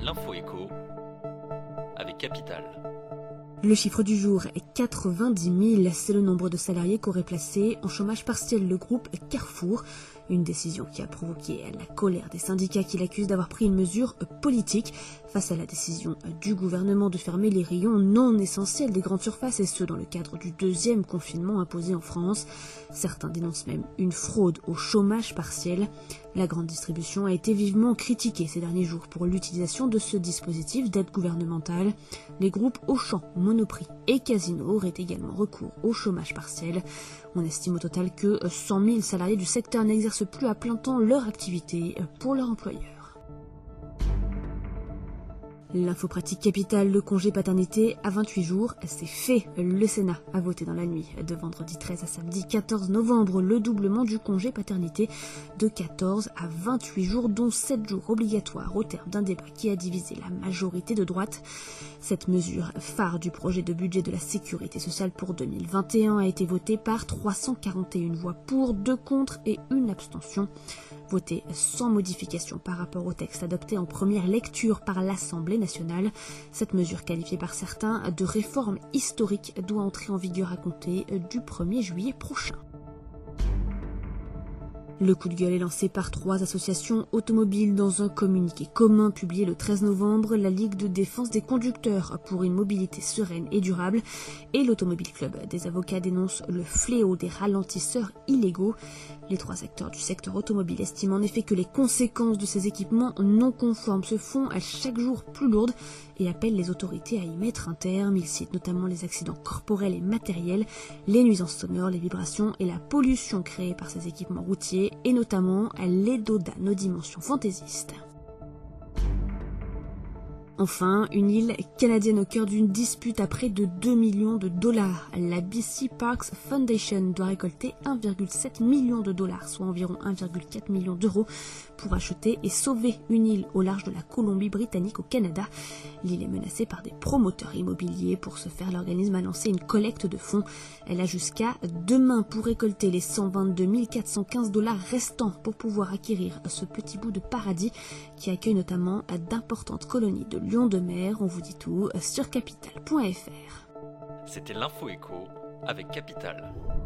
L'info écho avec Capital. Le chiffre du jour est 90 000, c'est le nombre de salariés qu'aurait placé en chômage partiel le groupe Carrefour. Une décision qui a provoqué la colère des syndicats qui l'accusent d'avoir pris une mesure politique face à la décision du gouvernement de fermer les rayons non essentiels des grandes surfaces et ce dans le cadre du deuxième confinement imposé en France. Certains dénoncent même une fraude au chômage partiel. La grande distribution a été vivement critiquée ces derniers jours pour l'utilisation de ce dispositif d'aide gouvernementale. Les groupes Auchan, Monoprix et Casino auraient également recours au chômage partiel. On estime au total que 100 000 salariés du secteur n'exercent plus à plein temps leur activité pour leur employeur. L'info pratique capitale, le congé paternité à 28 jours, c'est fait. Le Sénat a voté dans la nuit de vendredi 13 à samedi 14 novembre le doublement du congé paternité de 14 à 28 jours, dont 7 jours obligatoires au terme d'un débat qui a divisé la majorité de droite. Cette mesure phare du projet de budget de la sécurité sociale pour 2021 a été votée par 341 voix pour, 2 contre et 1 abstention. Votée sans modification par rapport au texte adopté en première lecture par l'Assemblée nationale. Cette mesure qualifiée par certains de réforme historique doit entrer en vigueur à compter du 1er juillet prochain. Le coup de gueule est lancé par 3 associations automobiles dans un communiqué commun publié le 13 novembre. La Ligue de défense des conducteurs pour une mobilité sereine et durable et l'Automobile Club des avocats dénoncent le fléau des ralentisseurs illégaux. Les 3 acteurs du secteur automobile estiment en effet que les conséquences de ces équipements non conformes se font à chaque jour plus lourdes et appellent les autorités à y mettre un terme. Ils citent notamment les accidents corporels et matériels, les nuisances sonores, les vibrations et la pollution créée par ces équipements routiers et notamment les dodanes aux dimensions fantaisistes. Enfin, une île canadienne au cœur d'une dispute à près de 2 millions de dollars. La BC Parks Foundation doit récolter 1,7 million de dollars, soit environ 1,4 million d'euros, pour acheter et sauver une île au large de la Colombie-Britannique au Canada. L'île est menacée par des promoteurs immobiliers. Pour ce faire, l'organisme a lancé une collecte de fonds. Elle a jusqu'à demain pour récolter les 122 415 dollars restants pour pouvoir acquérir ce petit bout de paradis qui accueille notamment d'importantes colonies de lions de mer. On vous dit tout sur capital.fr. C'était l'info écho avec Capital.